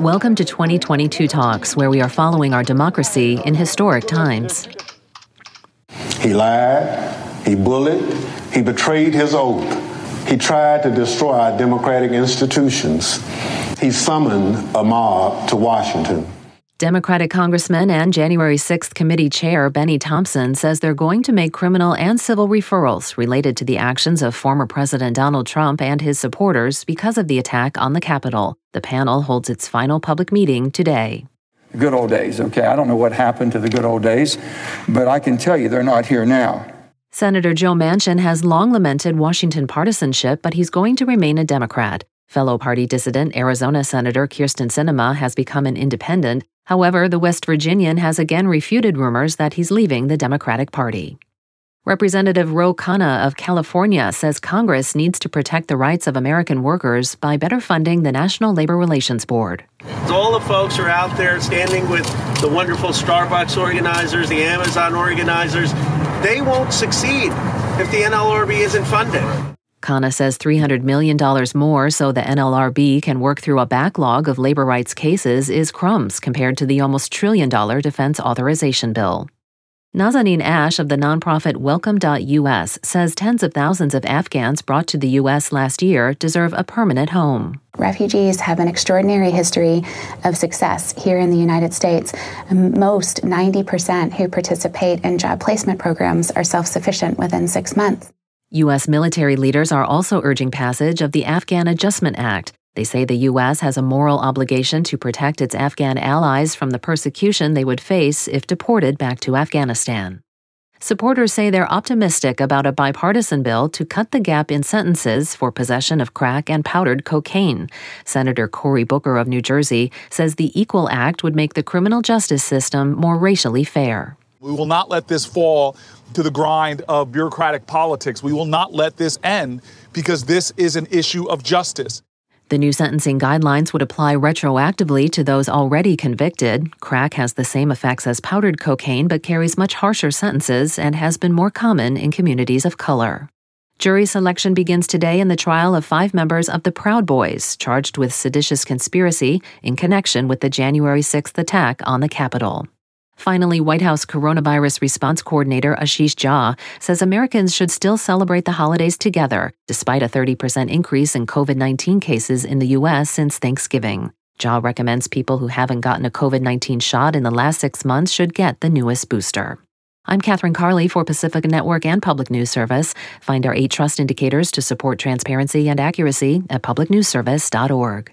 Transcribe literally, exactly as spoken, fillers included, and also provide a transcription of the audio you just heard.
Welcome to twenty twenty-two Talks, where we are following our democracy in historic times. He lied, he bullied, he betrayed his oath. He tried to destroy our democratic institutions. He summoned a mob to Washington. Democratic Congressman and January sixth Committee Chair Benny Thompson says they're going to make criminal and civil referrals related to the actions of former President Donald Trump and his supporters because of the attack on the Capitol. The panel holds its final public meeting today. Good old days, okay? I don't know what happened to the good old days, but I can tell you they're not here now. Senator Joe Manchin has long lamented Washington partisanship, but he's going to remain a Democrat. Fellow party dissident Arizona Senator Kyrsten Sinema has become an independent. However, the West Virginian has again refuted rumors that he's leaving the Democratic Party. Representative Ro Khanna of California says Congress needs to protect the rights of American workers by better funding the National Labor Relations Board. All the folks are out there standing with the wonderful Starbucks organizers, the Amazon organizers. They won't succeed if the N L R B isn't funded. Khanna says three hundred million dollars more so the N L R B can work through a backlog of labor rights cases is crumbs compared to the almost trillion-dollar defense authorization bill. Nazanin Ash of the nonprofit Welcome dot U S says tens of thousands of Afghans brought to the U S last year deserve a permanent home. Refugees have an extraordinary history of success here in the United States. Most, ninety percent, who participate in job placement programs are self-sufficient within six months. U S military leaders are also urging passage of the Afghan Adjustment Act. They say the U S has a moral obligation to protect its Afghan allies from the persecution they would face if deported back to Afghanistan. Supporters say they're optimistic about a bipartisan bill to cut the gap in sentences for possession of crack and powdered cocaine. Senator Cory Booker of New Jersey says the Equal Act would make the criminal justice system more racially fair. We will not let this fall to the grind of bureaucratic politics. We will not let this end because this is an issue of justice. The new sentencing guidelines would apply retroactively to those already convicted. Crack has the same effects as powdered cocaine but carries much harsher sentences and has been more common in communities of color. Jury selection begins today in the trial of five members of the Proud Boys charged with seditious conspiracy in connection with the January sixth attack on the Capitol. Finally, White House Coronavirus Response Coordinator Ashish Jha says Americans should still celebrate the holidays together, despite a thirty percent increase in covid nineteen cases in the U S since Thanksgiving. Jha recommends people who haven't gotten a covid nineteen shot in the last six months should get the newest booster. I'm Catherine Carley for Pacifica Network and Public News Service. Find our eight trust indicators to support transparency and accuracy at public news service dot org.